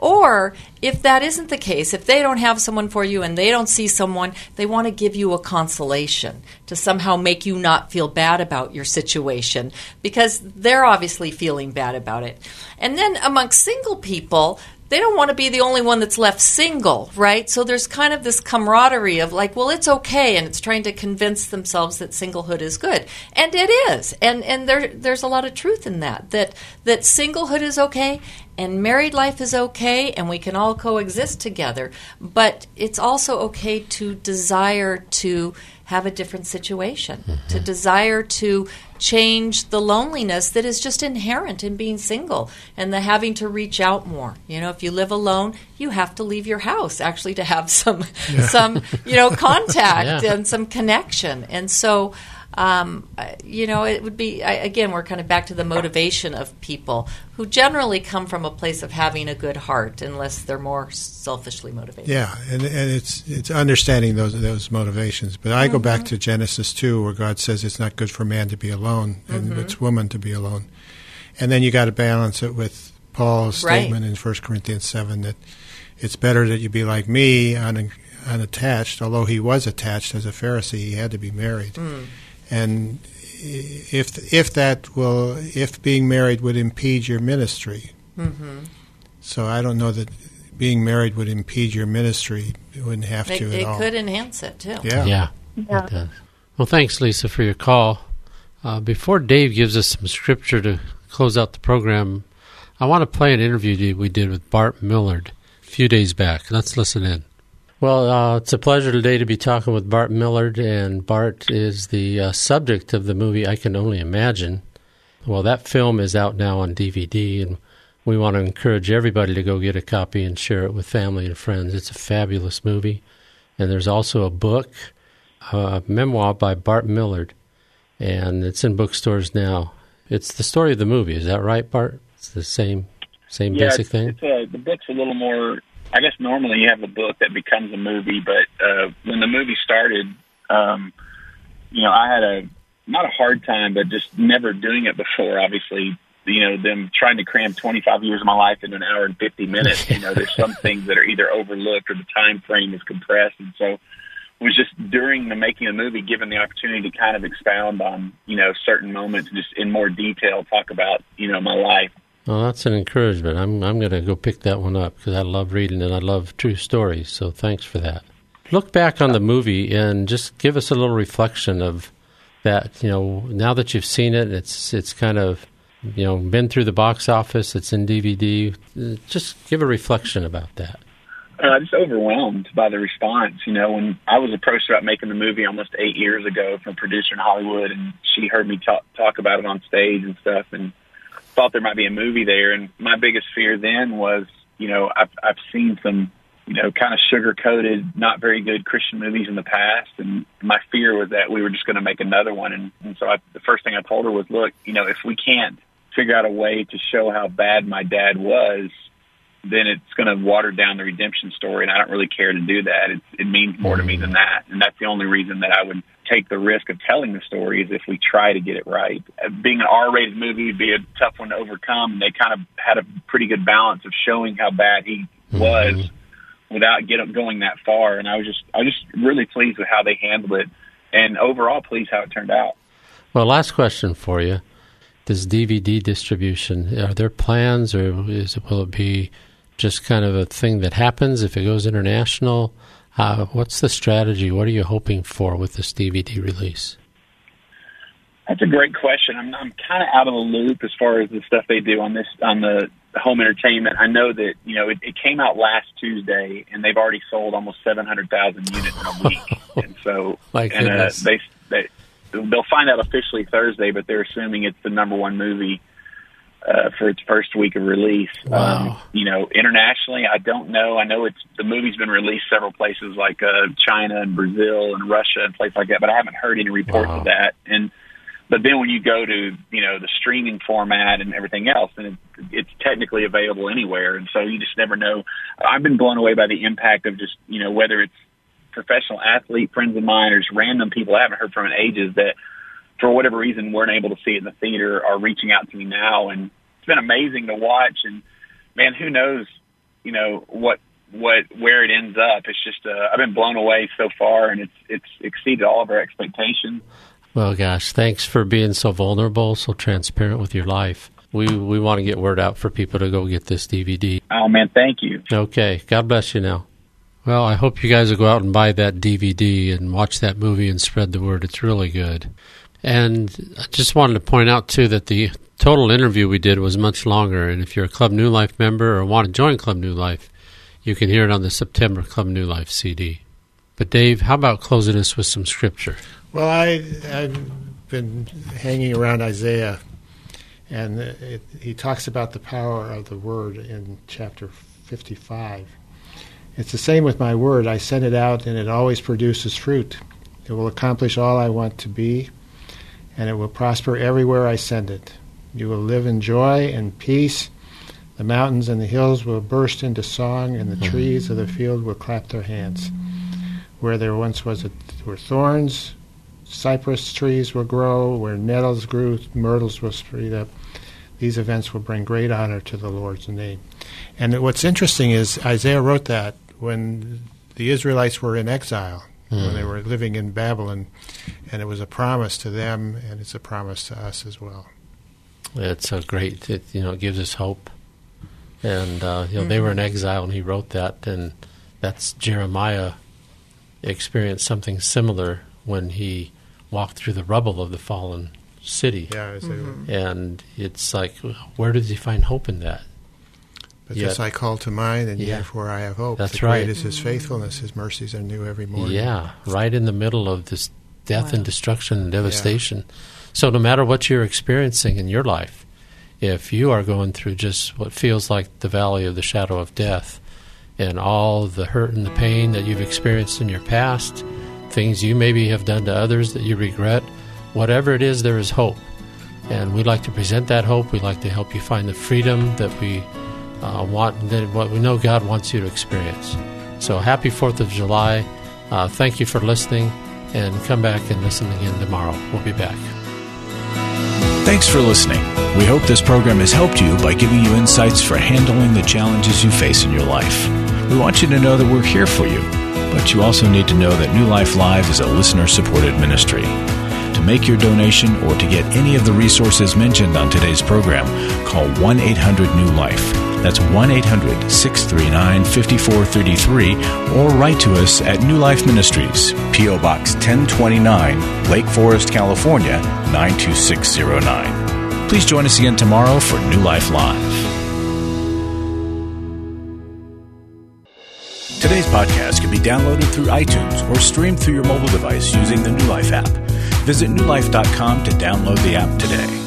Or if that isn't the case, if they don't have someone for you and they don't see someone, they want to give you a consolation to somehow make you not feel bad about your situation because they're obviously feeling bad about it. And then amongst single people, they don't want to be the only one that's left single, right? So there's kind of this camaraderie of like, well, it's okay, and it's trying to convince themselves that singlehood is good, and it is, and and there there's a lot of truth in that that that singlehood is okay, and married life is okay, and we can all coexist together. But it's also okay to desire to have a different situation, mm-hmm. to desire to change the loneliness that is just inherent in being single and the having to reach out more. You know, if you live alone, you have to leave your house actually to have some, Yeah. some, you know, contact Yeah. and some connection. And so, um, you know, it would be, I, again, we're kind of back to the motivation of people who generally come from a place of having a good heart unless they're more selfishly motivated. Yeah, and and it's it's understanding those those motivations. But I go back to Genesis two, where God says it's not good for man to be alone, and Mhm. it's woman to be alone. And then you got to balance it with Paul's Right. statement in First Corinthians seven that it's better that you be like me, un, unattached. Although he was attached as a Pharisee, he had to be married. Mm. And if if that will, if being married would impede your ministry, Mhm. so I don't know that being married would impede your ministry. It wouldn't have It, to at it all. could enhance it, too. Yeah. Yeah. Yeah. It does. Well, thanks, Lisa, for your call. Uh, before Dave gives us some scripture to close out the program, I want to play an interview we did with Bart Millard a few days back. Let's listen in. Well, uh, it's a pleasure today to be talking with Bart Millard, and Bart is the uh, subject of the movie I Can Only Imagine. Well, that film is out now on D V D, and we want to encourage everybody to go get a copy and share it with family and friends. It's a fabulous movie. And there's also a book, a memoir by Bart Millard, and it's in bookstores now. It's the story of the movie. Is that right, Bart? It's the same same yeah, basic it's, thing? It's a, the book's a little more, I guess normally you have a book that becomes a movie, but uh, when the movie started, um, you know, I had a, not a hard time, but just never doing it before, obviously, you know, them trying to cram twenty-five years of my life into an hour and fifty minutes. You know, there's some things that are either overlooked or the time frame is compressed. And so it was just during the making of the movie, given the opportunity to kind of expound on, you know, certain moments, just in more detail, talk about, you know, my life. Well, that's an encouragement. I'm I'm going to go pick that one up because I love reading and I love true stories. So thanks for that. Look back on the movie and just give us a little reflection of that. You know, now that you've seen it, it's it's kind of, you know, been through the box office. It's in D V D. Just give a reflection about that. Uh, just overwhelmed by the response. You know, when I was approached about making the movie almost eight years ago from a producer in Hollywood, and she heard me talk talk about it on stage and stuff, and thought there might be a movie there. And my biggest fear then was, you know, I've, I've seen some, you know, kind of sugar-coated, not very good Christian movies in the past, and my fear was that we were just going to make another one. And, and so I, the first thing I told her was, look, you know, if we can't figure out a way to show how bad my dad was, then it's going to water down the redemption story, and I don't really care to do that. It's, it means more to me than that, and that's the only reason that I would take the risk of telling the story, is if we try to get it right. Uh, being an R-rated movie would be a tough one to overcome, and they kind of had a pretty good balance of showing how bad he was mm-hmm. without get, going that far, and I was just I was just really pleased with how they handled it, and overall pleased how it turned out. Well, last question for you. This D V D distribution, are there plans, or is it, will it be just kind of a thing that happens if it goes international? Uh, what's the strategy? What are you hoping for with this D V D release? That's a great question. I'm, I'm kind of out of the loop as far as the stuff they do on this on the home entertainment. I know that, you know, it, it came out last Tuesday, and they've already sold almost seven hundred thousand units in a week. And so, My and uh, goodness. they they they'll find out officially Thursday, but they're assuming it's the number one movie Uh, for its first week of release. Wow. Um, you know, internationally, I don't know. I know it's the movie's been released several places like uh, China and Brazil and Russia and places like that, but I haven't heard any reports wow. of that. And but then when you go to, you know, the streaming format and everything else, then it, it's technically available anywhere. And so you just never know. I've been blown away by the impact of just, you know, whether it's professional athlete friends of mine or just random people I haven't heard from in ages that, for whatever reason, weren't able to see it in the theater, are reaching out to me now, and it's been amazing to watch. And man, who knows, you know, what what where it ends up. It's just uh, I've been blown away so far, and it's it's exceeded all of our expectations. Well, gosh, thanks for being so vulnerable, so transparent with your life. We we want to get word out for people to go get this D V D. Oh man, thank you. Okay, God bless you now. Well, I hope you guys will go out and buy that D V D and watch that movie and spread the word. It's really good. And I just wanted to point out, too, that the total interview we did was much longer. And if you're a Club New Life member or want to join Club New Life, you can hear it on the September Club New Life C D. But, Dave, how about closing us with some scripture? Well, I, I've been hanging around Isaiah, and it, he talks about the power of the word in chapter fifty-five. It's the same with my word. I send it out, and it always produces fruit. It will accomplish all I want to be, and it will prosper everywhere I send it. You will live in joy and peace. The mountains and the hills will burst into song, and the trees of the field will clap their hands. Where there once was a, were thorns, cypress trees will grow. Where nettles grew, myrtles will spring up. These events will bring great honor to the Lord's name. And what's interesting is Isaiah wrote that when the Israelites were in exile, mm. when they were living in Babylon, and it was a promise to them, and it's a promise to us as well. It's a great, it, you know, it gives us hope. And, uh, you know, mm-hmm. they were in exile, and he wrote that, and that's Jeremiah experienced something similar when he walked through the rubble of the fallen city. Yeah, mm-hmm. And it's like, where does he find hope in that? But yet, this I call to mind, and yeah, therefore I have hope. That's the right. Great is his faithfulness. His mercies are new every morning. Yeah, right in the middle of this death wow. and destruction and devastation. Yeah. So no matter what you're experiencing in your life, if you are going through just what feels like the valley of the shadow of death, and all the hurt and the pain that you've experienced in your past, things you maybe have done to others that you regret, whatever it is, there is hope. And we'd like to present that hope. We'd like to help you find the freedom that we uh, want, that what we know God wants you to experience. So happy fourth of July. Uh, thank you for listening, and come back and listen again tomorrow. We'll be back. Thanks for listening. We hope this program has helped you by giving you insights for handling the challenges you face in your life. We want you to know that we're here for you, but you also need to know that New Life Live is a listener-supported ministry. To make your donation or to get any of the resources mentioned on today's program, call one eight hundred new life. That's one eight hundred, six three nine, five four three three, or write to us at New Life Ministries, P O. Box ten twenty-nine, Lake Forest, California, nine two six zero nine. Please join us again tomorrow for New Life Live. Today's podcast can be downloaded through iTunes or streamed through your mobile device using the New Life app. Visit new life dot com to download the app today.